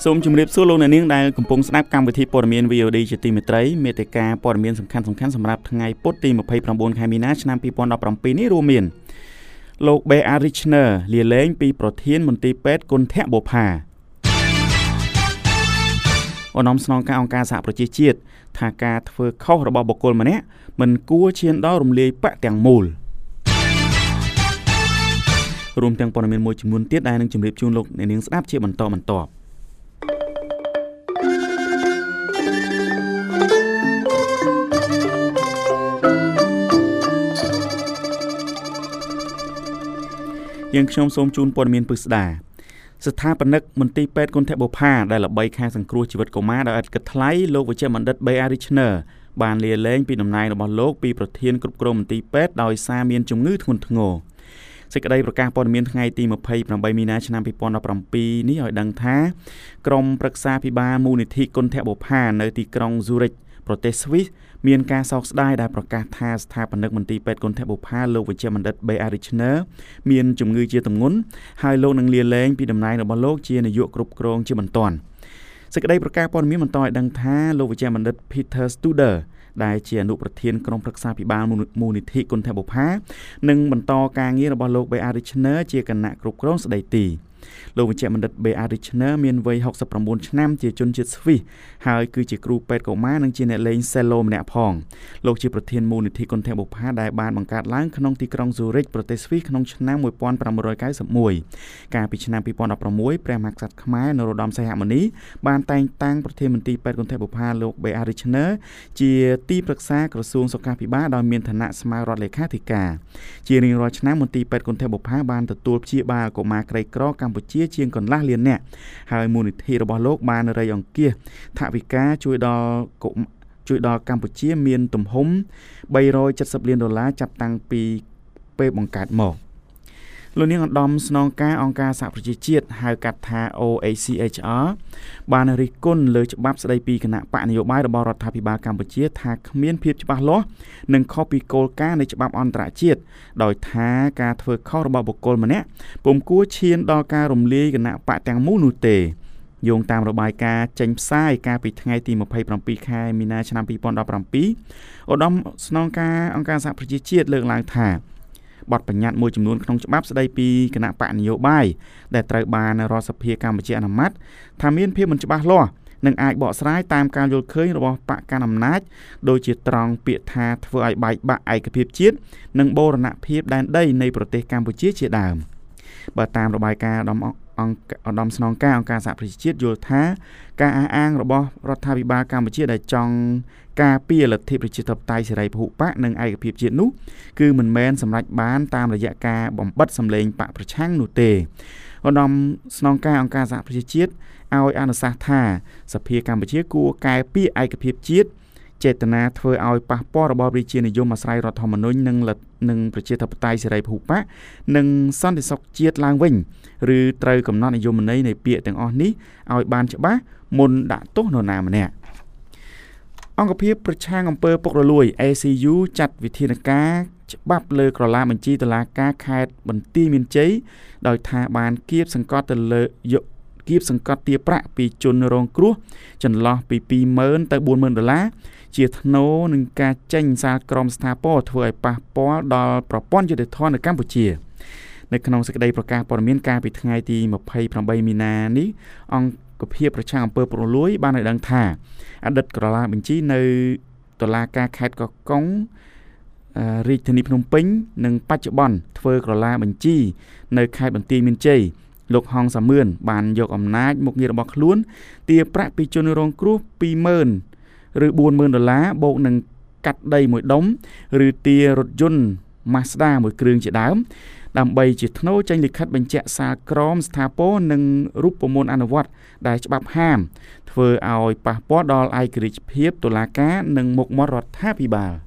សូមជម្រាបសួរលោកអ្នកនាងដែលកំពុងស្ដាប់កម្មវិធីព័ត៌មាន VOD ជាទីមេត្រីមេតិការព័ត៌មានសំខាន់ៗសម្រាប់ថ្ងៃពុធទី29ខែមីនាឆ្នាំ2017នេះរួមមានលោក B.R. Richner លាលែងពីប្រធានមន្ទីរពេទ្យគុណធបុប្ផាឧត្តមស្នងការអង្គការសហប្រជាជាតិថាការធ្វើខុសរបស់បុគ្គលម្នាក់មិនគួរឈានដល់រំលាយបកទាំងមូលរួមទាំងព័ត៌មានមួយចំនួនទៀតដែលនឹងជម្រាបជូនលោកអ្នកនាងស្ដាប់ជាបន្តបន្ទាប់យើងខ្ញុំសូមជូនព័ត៌មានពិស្ដាស្ថាបនិកមន្ទីរពេទ្យគុណធបុប្ផាដែលល្បីខាងសង្គ្រោះជីវិតកុមារដោយឥតគិតថ្លៃលោកវេជ្ជបណ្ឌិត B.R. Richner បានលាលែងពីតំណែងរបស់លោកពីប្រធានគ្រប់គ្រងមន្ទីរពេទ្យដោយសារមានជំងឺធ្ងន់ធ្ងរសេចក្តីប្រកាសព័ត៌មានថ្ងៃទី28មីនាឆ្នាំ2017នេះឲ្យដឹងថាក្រុមប្រឹក្សាភិបាលមូលនិធិគុណធបុប្ផានៅទីក្រុង Zurich ប្រទេសស្វីសមានការសោកស្ដាយដែលប្រកាសថាស្ថាបនិកមន្ទីរពេទ្យគុណធបុប្ផាលោកវេជ្ជបណ្ឌិត B.R. Richner មានជំងឺជាទម្ងន់ហើយលោកនឹងលាលែងពីតំណែងរបស់លោកជានាយកគ្រប់គ្រងជាបន្ទាន់សេចក្តីប្រកាសព័ត៌មានបន្តឲ្យដឹងថាលោកវេជ្ជបណ្ឌិត Peter Studer ដែលជាអនុប្រធានក្រុមប្រឹក្សាភិបាលមូលនិធិគុណធបុប្ផានឹងបន្តការងាររបស់លោក B.R. Richner ជាគណៈគ្រប់គ្រងស្ដីទីលោកវេជ្ជបណ្ឌិត B.R. Richner មានវ័យ69ឆ្នាំជាជនជាតិស្វីសហើយគឺជាគ្រូពេទ្យកុមារនិងជាអ្នកលេងសេឡូម្នាក់ផងលោកជាប្រធានមូលនិធិគុណធបុប្ផាដែលបានបង្កើតឡើងក្នុងទីក្រុង Zurich ប្រទេសស្វីសក្នុងឆ្នាំ1591កាលពីឆ្នាំ2016ព្រះមហាក្សត្រខ្មែរនរោត្តមសីហមុនីបានតែងតាំងប្រធានមន្ទីរពេទ្យគុណធបុប្ផាលោក B.R. Richner ជាទីប្រឹក្សាក្រសួងសុខាភិបាលដោយមានឋានៈស្មើរដ្ឋលេខាធិការជារៀងរាល់ឆ្នាំមន្ទីរពេទ្យគុណធបុប្ផាបានទទួលព្យាបាលកុមារក្រីក្រកម្ពុជាជាងកន្លះលាននាក់ហើយមូលនិធិរបស់លោកបានរៃអង្គាសថវិកាជួយដល់កម្ពុជាមានទំហំ$370លានចាប់តាំងពីពេលបង្កើតមកលោកនាងឧត្តមស្នងការអង្គការសហប្រជាជាតិហៅកាត់ថា OHCHR បានរិះគន់លើច្បាប់ស្តីពីគណៈបកនយោបាយរបស់រដ្ឋាភិបាលកម្ពុជាថាគ្មានភាពច្បាស់លាស់និងខុសពីគោលការណ៍នៃច្បាប់អន្តរជាតិដោយថាការធ្វើខុសរបស់បុគ្គលម្នាក់ពុំគួរឈានដល់ការរំលាយគណៈបកទាំងមូលនោះទេយោងតាមរបាយការណ៍ចេញផ្សាយកាលពីថ្ងៃទី27ខែមីនាឆ្នាំ2017ឧត្តមស្នងការអង្គការសហប្រជាជាតិលើកឡើងថាបទបញ្ញត្តិមួយចំនួនក្នុងច្បាប់ស្តីពីគណៈបកនយោបាយដែលត្រូវបានរដ្ឋសភាកម្ពុជាអនុម័តថាមានភាពមិនច្បាស់លាស់និងអាចបកស្រាយតាមការយល់ឃើញរបស់បកកណ្ដាលអំណាចដូចជាត្រង់ពាក្យថាធ្វើឲ្យបែកបាក់ឯកភាពជាតិនិងបូរណភាពដែនដីនៃប្រទេសកម្ពុជាជាដើមបើតាមរបាយការណ៍ឧត្តមស្នងការអង្គការសហប្រជាជាតិយល់ថាការអះអាងរបស់រដ្ឋាភិបាលកម្ពុជាដែលចង់ការពារលទ្ធិប្រជាធិបតេយ្យសេរីពហុបកនិងឯកភាពជាតិនោះគឺមិនមែនសម្រេចបានតាមរយៈការបំបិទសម្លេងបកប្រឆាំងនោះទេឧត្តមស្នងការអង្គការសហប្រជាជាតិឲ្យអនុសាសន៍ថាសភាកម្ពុជាគួរកែពារឯកភាពជាតិចេតនាធ្វើឲ្យប៉ះពាល់របបរាជានិយមអាស្រ័យរដ្ឋធម្មនុញ្ញនិងប្រជាធិបតេយ្យសេរីពហុបកនិងសន្តិសុខជាតិឡើងវិញឬត្រូវកំណត់និយមន័យនៃពាក្យទាំងអស់នេះឲ្យបានច្បាស់មុនដាក់ទោសនរណាម្នាក់អង្គភាពប្រឆាំងអំពើពុករលួយ ACU ចាត់វិធានការច្បាប់លើក្រឡាបញ្ជីតុលាការខេត្តបន្ទាយមានជ័យដោយថាបានគៀបសង្កត់ទារប្រាក់ពីជនរងគ្រោះចន្លោះពី$20,000ទៅ$40,000ជាថ្នូរនឹងការចេញសាលក្រមស្ថាពរធ្វើឲ្យប៉ះពាល់ដល់ប្រព័ន្ធយុត្តិធម៌នៅកម្ពុជានៅក្នុងសេចក្តីប្រកាសព័ត៌មានកាលពីថ្ងៃទី28មីនានេះអង្គភាពប្រឆាំងអំពើពុករលួយបានឲ្យដឹងថាអតីតក្រឡាបញ្ជីនៅតុលាការខេត្តកោះកុងរាជធានីភ្នំពេញនិងបច្ចុប្បន្នធ្វើក្រឡាបញ្ជីនៅខេត្តបន្ទាយមានជ័យលោកហងសាមឿនបានយកអំណាចមុខងាររបស់ខ្លួនទារប្រាក់ពីជនរងគ្រោះ$20,000ឬ$40,000បូកនឹងកាត់ដីមួយដុំឬទាររថយន្ត Mazda មួយគ្រឿងជាដើមដើម្បីជាថ្នូរចេញលិខិតបញ្ជាក់សាលក្រមស្ថាពរនិងរូបមន្តអនុវត្តដែលច្បាប់ហាមធ្វើឲ្យប៉ះពាល់ដល់ឯករាជ្យភាពតុលាការនិងមុខមាត់រដ្ឋាភិបាល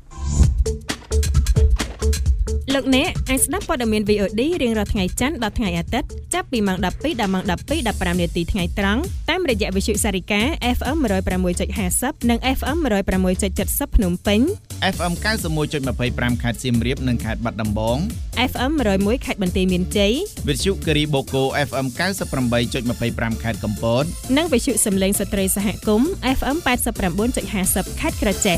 លោកអ្នកអាចស្ដាប់ព័ត៌មាន VOD រៀងរាល់ថ្ងៃច័ន្ទដល់ថ្ងៃអាទិត្យចាប់ពីម៉ោង 12 ដល់ម៉ោង 12:15 នាទីថ្ងៃត្រង់តាមរយៈវិទ្យុសារិកា FM 106.50 និង FM 106.70 ភ្នំពេញ FM 91.25 ខេត្តសៀមរាបនិងខេត្តបាត់ដំបង FM 101ខេត្តបន្ទាយមានជ័យវិទ្យុគិរីបូកូ FM 98.25 ខេត្តកំពតនិងវិទ្យុសំឡេងស្ត្រីសហគមន៍ FM 89.50 ខេត្តក្រចេះ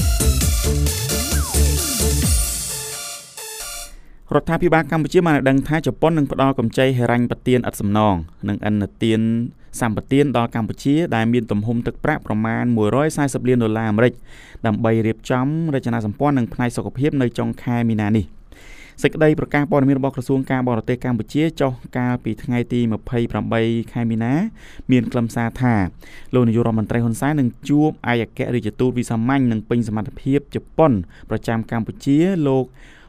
រដ្ឋាភិបាលកម្ពុជាបានដឹងថាជប៉ុននឹងផ្ដល់កម្ចីហិរញ្ញប្បទានឥតសំណងនិងឥណទានសម្បទានដល់កម្ពុជាដែលមានទំហំទឹកប្រាក់ប្រមាណ$140 លានអាមេរិកដើម្បីរៀបចំរចនាសម្ព័ន្ធនិងផ្នែកសុខភាពនៅចុងខែមីនានេះសេចក្តីប្រកាសព័ត៌មានរបស់ក្រសួងការបរទេសកម្ពុជាចុះកាលពីថ្ងៃទី28 ខែមីនាមានខ្លឹមសារថាលោកនាយករដ្ឋមន្ត្រីហ៊ុនសែននឹងជួបឯកអគ្គរដ្ឋទូតវិសាមញ្ញនិងពេញសមត្ថភាពជប៉ុនប្រចាំកម្ពុជាលោក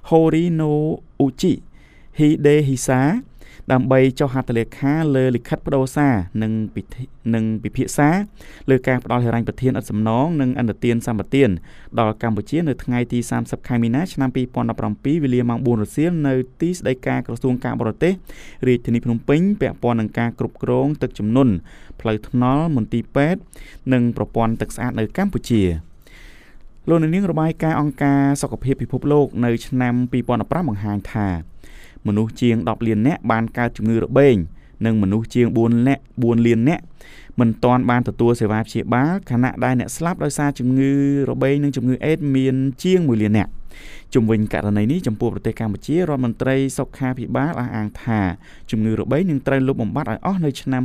Horinouchi Hidehisa ដើម្បីចុះហត្ថលេខាលើលិខិតបដូរសារនិងពិភាក្សាលើការផ្តល់ហិរញ្ញប្បទានឥតសំណងនិងឥណទានសម្បទានដល់កម្ពុជានៅថ្ងៃទី30 ខែមីនាឆ្នាំ2017វេលាម៉ោង 4 រសៀលនៅទីស្តីការក្រសួងការបរទេសរាជធានីភ្នំពេញពាក់ព័ន្ធនឹងការគ្រប់គ្រងទឹកជំនន់ផ្លូវថ្នល់មន្ទីរពេទ្យនិងប្រព័ន្ធទឹកស្អាតនៅកម្ពុជាលោកនាងរបាយការណ៍អង្គការសុខភាពពិភពលោកនៅឆ្នាំ2015បង្ហាញថាមនុស្សជាង10 លាននាក់បានកើតជំងឺរបេងនិងមនុស្សជាង4 លាននាក់មិនទាន់បានទទួលសេវាព្យាបាលខណៈដែលអ្នកស្លាប់ដោយសារជំងឺរបេងនិងជំងឺអេដស៍មានជាង1 លាននាក់ជុំវិញករណីនេះចំពោះប្រទេសកម្ពុជារដ្ឋមន្ត្រីសុខាភិបាលអះអាងថាជំងឺរបេងនឹងត្រូវលុបបំបាត់ឲ្យអស់នៅឆ្នាំ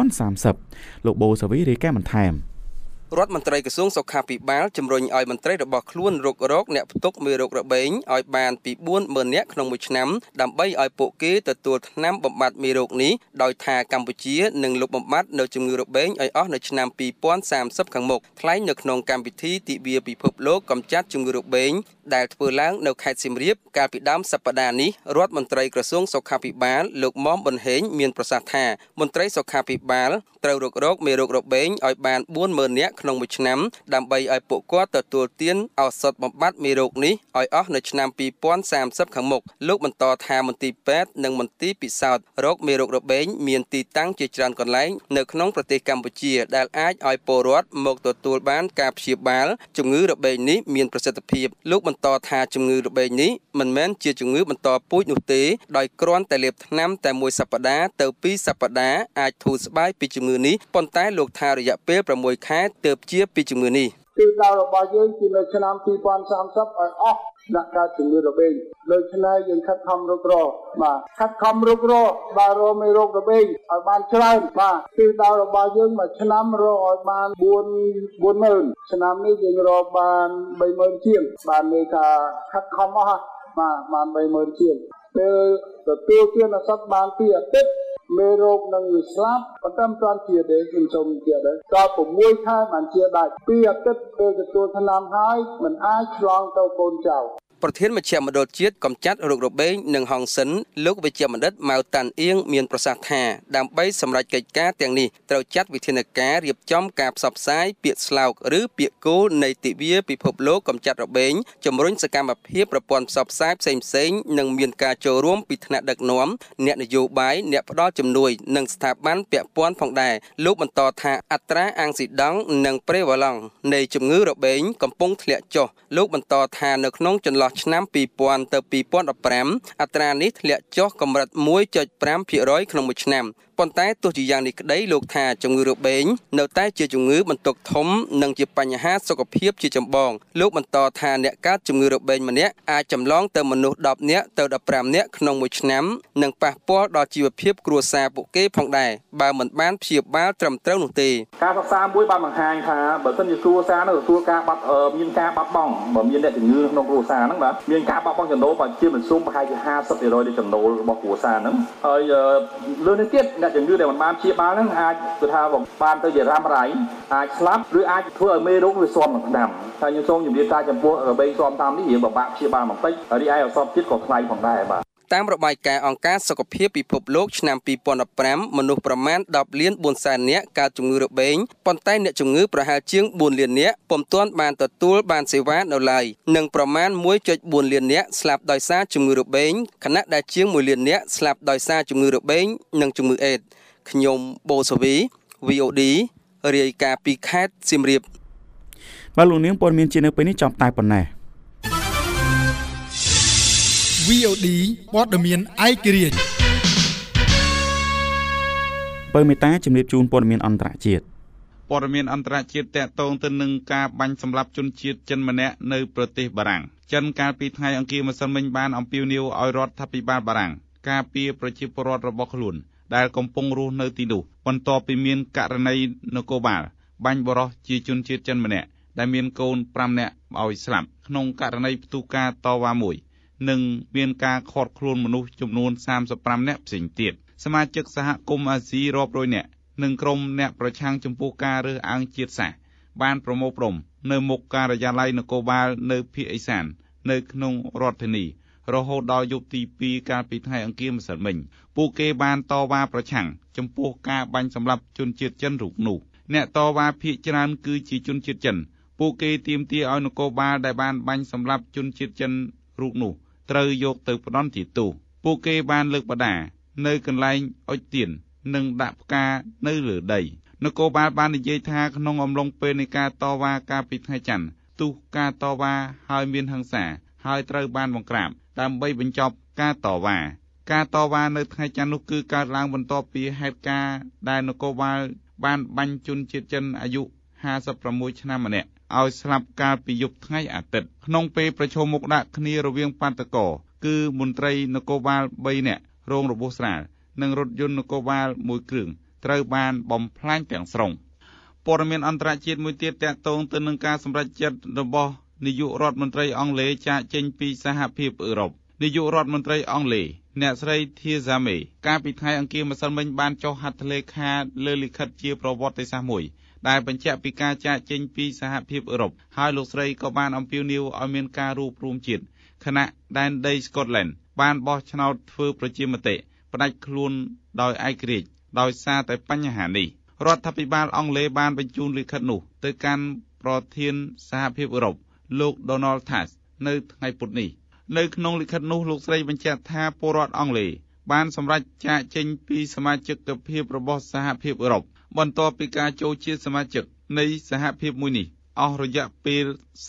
2030លោកបូសាវីរាយការណ៍បន្ថែមរដ្ឋមន្ត្រីក្រសួងសុខាភិបាលជំរុញឲ្យមន្ត្រីរបស់ខ្លួនរកអ្នកផ្ទុកមេរោគរបេងឲ្យបានពី 40,000 នាក់ក្នុងមួយឆ្នាំដើម្បីឲ្យពួកគេទទួលថ្នាំបំបាត់មេរោគនេះដោយថាកម្ពុជានឹងលុបបំបាត់នៅជំងឺរបេងឲ្យអស់នៅឆ្នាំ2030ខាងមុខថ្លែងនៅក្នុងកម្មវិធីទិវាពិភពលោកកម្ចាត់ជំងឺរបេងដែលធ្វើឡើងនៅខេត្តសៀមរាបកាលពីដើមសប្តាហ៍នេះរដ្ឋមន្ត្រីក្រសួងសុខាភិបាលលោកមុំប៊ុនហេងមានប្រសាសន៍ថាមន្ត្រីសុខាភិបាលត្រូវរកមេរោគរបេងឲ្យបាន 40,000 នាក់ក្នុងមួយឆ្នាំដើម្បីឲ្យពួកគាត់ទទួលទានឱសថបំបត្តិមេរោគនេះឲ្យអស់នៅឆ្នាំ2030ខាងមុខលោកបន្តថាមន្ទីរពេទ្យនិងមន្ទីរពិសោធន៍រោគមេរោគរបេងមានទីតាំងជាច្រើនកន្លែងនៅក្នុងប្រទេសកម្ពុជាដែលអាចឲ្យពលរដ្ឋមកទទួលបានការព្យាបាលជំងឺរបេងនេះមានប្រសិទ្ធភាពលោកបន្តថាជំងឺរបេងនេះមិនមែនជាជំងឺបន្តពូជនោះទេដោយគ្រាន់តែលេបថ្នាំតែមួយសប្តាហ៍ទៅ2សប្តាហ៍អាចធូរស្បើយពីជំងឺនេះប៉ុន្តែលោកថារយៈពេល6 ខែទើបជាពីជំងឺនេះគឺដល់របស់យើងគឺនៅឆ្នាំ2030ឲ្យអស់ដាក់ការជំងឺរបេងលើឆ្នៃយើងខិតខំរុករកបាទខិតខំរុករកបាទរកមេរោគរបេងឲ្យបានច្រើនបាទគឺដល់របស់យើងមួយឆ្នាំរកឲ្យបាន4,000ឆ្នាំនេះយើងរកបាន30,000ជាងបានន័យថាខិតខំអស់បាទបាន30,000ជាងពេលទទួលទានឱសថបាន2 អាទិត្យមេរោគនឹងវាស្លាប់ប៉ុន្តែមិនទាន់ជាទេខ្ញុំសូមជម្រាបដែរដល់6 ខែបានជាដាច់2 អាទិត្យពេលទទួលថ្នាំហើយមិនអាចឆ្លងទៅកូនចៅប្រធានមជ្ឈមណ្ឌលជាតិកម្ចាត់រោគរបេងនិងហង្សិនលោកវិជ្ជបណ្ឌិតម៉ៅតាន់អៀងមានប្រសាសន៍ថាដើម្បីសម្រេចកិច្ចការទាំងនេះត្រូវចាត់វិធានការរៀបចំការផ្សព្វផ្សាយពាក្យស្លោកឬពាក្យគោលនៃទិវាពិភពលោកកម្ចាត់របេងជំរុញសកម្មភាពប្រព័ន្ធផ្សព្វផ្សាយផ្សេងៗនិងមានការចូលរួមពីថ្នាក់ដឹកនាំអ្នកនយោបាយអ្នកផ្ដល់ជំនួយនិងស្ថាប័នពាក់ព័ន្ធផងដែរលោកបន្តថាអត្រាអាំងស៊ីដង់និងប្រេវ៉ាឡង់នៃជំងឺរបេងកំពុងធ្លាក់ចុះលោកបន្តថានៅក្នុងចន្លោះឆ្នាំ2000ទៅ2015អត្រានេះធ្លាក់ចុះកម្រិត 1.5% ក្នុងមួយឆ្នាំប៉ុន្តែទោះជាយ៉ាងនេះក្តីលោកថាជំងឺរបេងនៅតែជាជំងឺបន្ទុកធំនិងជាបញ្ហាសុខភាពជាចម្បងលោកបន្តថាអ្នកកើតជំងឺរបេងម្នាក់អាចចម្លងទៅមនុស្ស10នាក់ទៅ15នាក់ក្នុងមួយឆ្នាំនិងប៉ះពាល់ដល់ជីវភាពគ្រួសារពួកគេផងដែរបើមិនបានព្យាបាលត្រឹមត្រូវនោះទេការសិក្សាមួយបានបង្ហាញថាបើសិនជាគ្រួសារនោះទទួលការមានការបាត់បង់បើមានអ្នកជំងឺក្នុងគ្រួសារហ្នឹងបាទមានការបាត់បង់ចំណូលបើជាមធ្យមប្រហែលជា 50% នៃចំណូលរបស់គ្រួសារហ្នឹងហើយលើនេះទៀតជំងឺដែលមិនបានព្យាបាលហ្នឹងអាចគឺថាបានទៅជារ៉ាំរ៉ៃអាចស្លាប់ឬអាចធ្វើឲ្យមេរោគវាស៊ាំនឹងថ្នាំហើយខ្ញុំសូមជម្រាបថាចំពោះរបេងស៊ាំតាមនេះវាពិបាកព្យាបាលបន្តិចហើយរីឯឱសថទៀតក៏ថ្លៃផងដែរបាទតាមរបាយការណ៍អង្គការសុខភាពពិភពលោកឆ្នាំ2015មនុស្សប្រមាណ10 លាន 4 សែននាក់កើតជំងឺរបេងប៉ុន្តែអ្នកជំងឺប្រហែលជាង 4 លាននាក់ពុំទាន់បានទទួលបានសេវានៅឡើយនិងប្រមាណ 1.4 លាននាក់ស្លាប់ដោយសារជំងឺរបេងខណៈដែលជាង 1 លាននាក់ស្លាប់ដោយសារជំងឺរបេងនិងជំងឺអេដស៍ខ្ញុំបូសាវី VOD រាយការណ៍ពីខេត្តសៀមរាបបាទលោកនាងព័ត៌មានជានៅពេលនេះចប់តែប៉ុណ្ណេះ VOD ព័ត៌មានឯករាជ្យបើមេតាជំរាបជូនព័ត៌មានអន្តរជាតិព័ត៌មានអន្តរជាតិតាក់ទងទៅនឹងការបាញ់សម្លាប់ជនជាតិចិនម្នាក់នៅប្រទេសបារាំងចិនកាលពីថ្ងៃអង្គារម្សិលមិញបានអំពាវនាវឲ្យរដ្ឋាភិបាលបារាំងការពារប្រជាពលរដ្ឋរបស់ខ្លួនដែលកំពុងរស់នៅទីនោះបន្ទាប់ពីមានករណីនគរបាលបាញ់បរិសុទ្ធជាជនជាតិចិនម្នាក់ដែលមានកូន5នាក់ឲ្យស្លាប់ក្នុងករណីផ្ទុះការតវ៉ាមួយនិងមានការឃាត់ខ្លួនមនុស្សចំនួន35នាក់ផ្សេងទៀតសមាជិកសហគមន៍អាស៊ីរាប់រយនាក់និងក្រុមអ្នកប្រឆាំងចំពោះការរើសអើងជាតិសាសន៍បានប្រមូលផ្តុំនៅមុខការិយាល័យនគរបាលនៅភូមិអេសាននៅក្នុងរដ្ឋធានីរហូតដល់យប់ទី2កាលពីថ្ងៃអង្គារម្សិលមិញពួកគេបានតវ៉ាប្រឆាំងចំពោះការបាញ់សម្លាប់ជនជាតិចិនរូបនោះអ្នកតវ៉ាភាគច្រើនគឺជាជនជាតិចិនពួកគេទាមទារឲ្យនគរបាលដែលបានបាញ់សម្លាប់ជនជាតិចិនរូបនោះត្រូវយកទៅផ្ដន្ទាទោសពួកគេបានលើកបដានៅកន្លែងអុជទៀននិងដាក់ផ្កានៅលើដីនគរបាលបាននិយាយថាក្នុងអំឡុងពេលនៃការតវ៉ាកាលពីថ្ងៃច័ន្ទទោះការតវ៉ាហើយមានហិង្សាហើយត្រូវបានបង្ក្រាបដើម្បីបញ្ចប់ការតវ៉ានៅថ្ងៃច័ន្ទនោះគឺកើតឡើងបន្ទាប់ពីហេតុការណ៍ដែលនគរបាលបានបាញ់ជនជាតិចិនអាយុ56ឆ្នាំម្នាក់ឲ្យស្លាប់កាលពីយប់ថ្ងៃអាទិត្យក្នុងពេលប្រជុំមុខដាក់គ្នារវាងបាតុករគឺមន្ត្រីនគរបាល3នាក់រងរបួសស្រាលនិងរថយន្តនគរបាល1គ្រឿងត្រូវបានបំផ្លាញទាំងស្រុងព័ត៌មានអន្តរជាតិមួយទៀតតាក់ទងទៅនឹងការសម្រេចចិត្តរបស់នាយករដ្ឋមន្ត្រីអង់គ្លេសចាកចេញពីសហភាពអឺរ៉ុបនាយករដ្ឋមន្ត្រីអង់គ្លេសអ្នកស្រី Theresa May កាលពីថ្ងៃអង្គារម្សិលមិញបានចុះហត្ថលេខាលើលិខិតជាប្រវត្តិសាស្ត្រមួយដែលបញ្ជាក់ពីការចាកចេញពីសហភាពអឺរ៉ុបហើយលោកស្រីក៏បានអំពាវនាវឲ្យមានការរួបរวมជាតិគណៈដែនដី Scotland បានបោះឆ្នោតធ្វើប្រជាមតិផ្ដាច់ខ្លួនដោយឯករាជ្យដោយសារតែបញ្ហានេះរដ្ឋាភិបាលអង់គ្លេសបានបញ្ជូនលិខិតនោះទៅកាន់ប្រធានសហភាពអឺរ៉ុបលោក Donald Tusk នៅថ្ងៃពុធនេះនៅក្នុងលិខិតនោះលោកស្រីបញ្ជាក់ថាពលរដ្ឋអង់គ្លេសបានសម្រេចចាកចេញពីសមាជិកភាពរបស់សហភាពអឺរ៉ុបបន្ទាប់ពីការចូលជាសមាជិកនៃសហភាពមួយនេះអស់រយៈពេល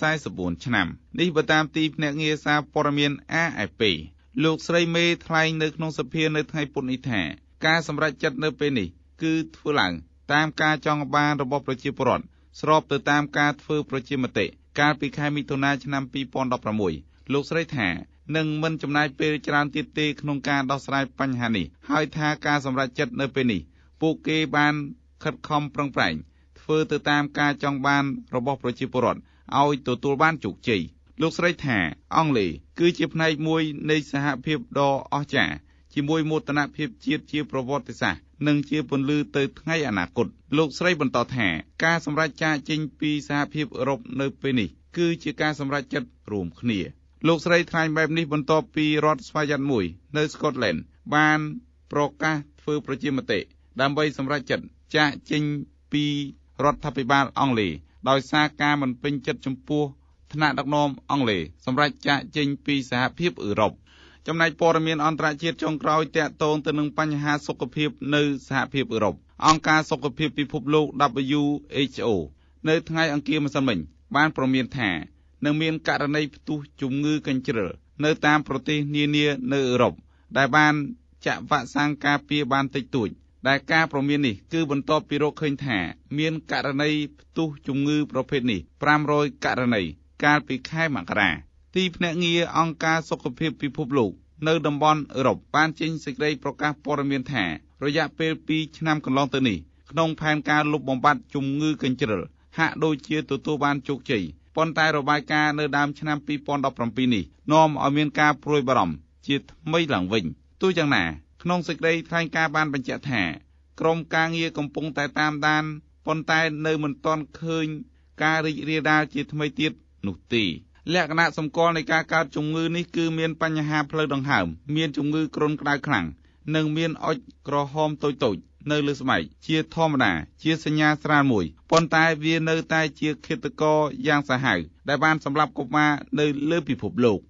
44ឆ្នាំនេះបើតាមទីភ្នាក់ងារសារព័ត៌មាន AFP លោកស្រីមេថ្លែងនៅក្នុងសភានៅថ្ងៃពុធនេះថាការសម្រេចចិត្តនៅពេលនេះគឺធ្វើឡើងតាមការចង់បានរបស់ប្រជាពលរដ្ឋស្របទៅតាមការធ្វើប្រជាមតិកាលពីខែមិថុនាឆ្នាំ2016លោកស្រីថានឹងមិនចំណាយពេលច្រើនទៀតទេក្នុងការដោះស្រាយបញ្ហានេះហើយថាការសម្រេចចិត្តនៅពេលនេះពួកគេបានខិតខំប្រឹងប្រែងធ្វើទៅតាមការចង់បានរបស់ប្រជាពលរដ្ឋឲ្យទទួលបានជោគជ័យលោកស្រីថាអង់គ្លេសគឺជាផ្នែកមួយនៃសហភាពដ៏អស្ចារ្យជាមួយមោទនភាពជាតិជាប្រវត្តិសាស្ត្រនិងជាពន្លឺទៅថ្ងៃអនាគតលោកស្រីបន្តថាការសម្រេចចាកចេញពីសហភាពអឺរ៉ុបនៅពេលនេះគឺជាការសម្រេចចិត្តរួមគ្នាលោកស្រីថ្លែងបែបនេះបន្ទាប់ពីរដ្ឋស្វយ័តមួយនៅ Scotland បានប្រកាសធ្វើប្រជាមតិដើម្បីសម្រេចចិត្តចាកចេញពីរដ្ឋាភិបាលអង់គ្លេសដោយសារការមិនពេញចិត្តចំពោះថ្នាក់ដឹកនាំអង់គ្លេសសម្រាប់ចាកចេញពីសហភាពអឺរ៉ុបចំណែកព័ត៌មានអន្តរជាតិចុងក្រោយតាក់ទងទៅនឹងបញ្ហាសុខភាពនៅសហភាពអឺរ៉ុបអង្គការសុខភាពពិភពលោក WHO នៅថ្ងៃអង្គារម្សិលមិញបានប្រមានថានឹងមានករណីផ្ទុះជំងឺកញ្ជ្រឹលនៅតាមប្រទេសនានានៅអឺរ៉ុបដែលបានចាក់វ៉ាក់សាំងការពារបានតិចតួចដែលការប្រមាននេះគឺបន្ទាប់ពីរកឃើញថាមានករណីផ្ទុះជំងឺប្រភេទនេះ500ករណីកាលពីខែមករាទីភ្នាក់ងារអង្គការសុខភាពពិភពលោកនៅតំបន់អឺរ៉ុបបានចេញសេចក្តីប្រកាសព័ត៌មានថារយៈពេល2ឆ្នាំកន្លងទៅនេះក្នុងផែនការលុបបំបាត់ជំងឺកញ្ជ្រឹលហាក់ដូចជាទទួលបានជោគជ័យប៉ុន្តែរបាយការណ៍នៅដើមឆ្នាំ2017នេះនាំឲ្យមានការព្រួយបារម្ភជាថ្មីឡើងវិញទោះយ៉ាងណាក្នុងសេចក្តីថ្លែងការណ៍បានបញ្ជាក់ថាក្រុមការងារកំពុងតែតាមដានប៉ុន្តែនៅមិនទាន់ឃើញការរីករាលដាលជាថ្មីទៀតនោះទេលក្ខណៈសម្គាល់នៃការកើតជំងឺនេះគឺមានបញ្ហាផ្លូវដង្ហើមមានជំងឺគ្រុនក្តៅខ្លាំងនិងមានអុចក្រហមតូចៗនៅលើស្បែកជាធម្មតាជាសញ្ញាស្រាលមួយប៉ុន្តែវានៅតែជាឃាតករយ៉ាងសាហាវដែលបានសម្លាប់កុមារនៅលើពិភពលោក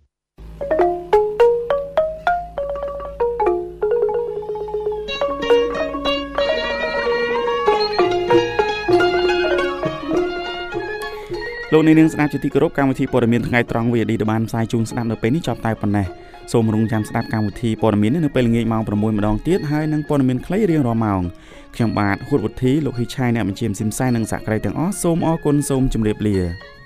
លោកនាងស្ដាប់ជាទីគោរពកម្មវិធីព័ត៌មានថ្ងៃត្រង់ VOD ដែលបានផ្សាយជូនស្ដាប់នៅពេលនេះចប់តែប៉ុណ្ណេះសូមរងចាំស្ដាប់កម្មវិធីព័ត៌មាននេះនៅពេលល្ងាចម៉ោង 6 ម្ដងទៀតហើយនឹងព័ត៌មានខ្លីរៀងរាល់ម៉ោងខ្ញុំបាទហួតវុធីលោកហ៊ីឆៃអ្នកបញ្ជាស៊ីមសាយនិងសហគ្រាសទាំងអស់សូមអរគុណសូមជម្រាបលា